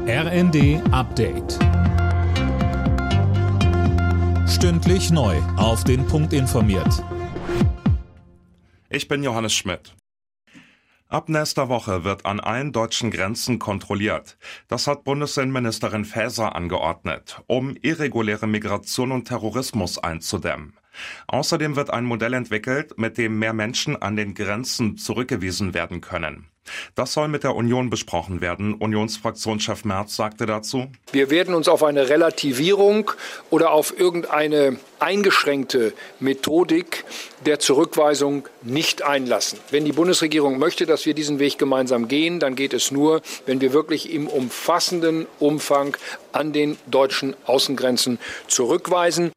RND Update. Stündlich neu auf den Punkt informiert. Ich bin Johannes Schmidt. Ab nächster Woche wird an allen deutschen Grenzen kontrolliert. Das hat Bundesinnenministerin Faeser angeordnet, um irreguläre Migration und Terrorismus einzudämmen. Außerdem wird ein Modell entwickelt, mit dem mehr Menschen an den Grenzen zurückgewiesen werden können. Das soll mit der Union besprochen werden. Unionsfraktionschef Merz sagte dazu: Wir werden uns auf eine Relativierung oder auf irgendeine eingeschränkte Methodik der Zurückweisung nicht einlassen. Wenn die Bundesregierung möchte, dass wir diesen Weg gemeinsam gehen, dann geht es nur, wenn wir wirklich im umfassenden Umfang an den deutschen Außengrenzen zurückweisen.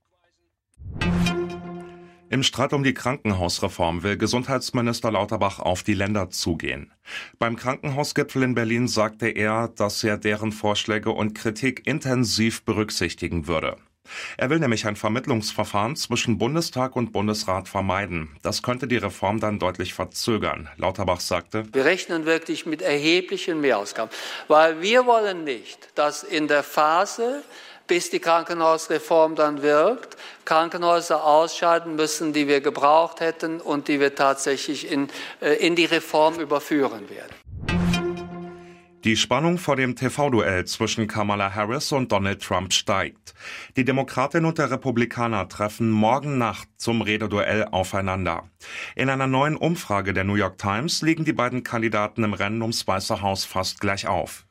Im Streit um die Krankenhausreform will Gesundheitsminister Lauterbach auf die Länder zugehen. Beim Krankenhausgipfel in Berlin sagte er, dass er deren Vorschläge und Kritik intensiv berücksichtigen würde. Er will nämlich ein Vermittlungsverfahren zwischen Bundestag und Bundesrat vermeiden. Das könnte die Reform dann deutlich verzögern. Lauterbach sagte: Wir rechnen wirklich mit erheblichen Mehrausgaben, weil wir wollen nicht, dass in der Phase, bis die Krankenhausreform dann wirkt, Krankenhäuser ausscheiden müssen, die wir gebraucht hätten und die wir tatsächlich in die Reform überführen werden. Die Spannung vor dem TV-Duell zwischen Kamala Harris und Donald Trump steigt. Die Demokratin und der Republikaner treffen morgen Nacht zum Rededuell aufeinander. In einer neuen Umfrage der New York Times liegen die beiden Kandidaten im Rennen ums Weiße Haus fast gleich auf.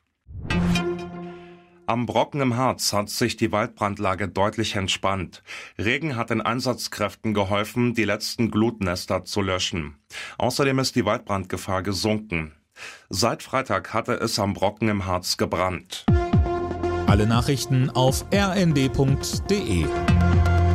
Am Brocken im Harz hat sich die Waldbrandlage deutlich entspannt. Regen hat den Einsatzkräften geholfen, die letzten Glutnester zu löschen. Außerdem ist die Waldbrandgefahr gesunken. Seit Freitag hatte es am Brocken im Harz gebrannt. Alle Nachrichten auf rnd.de.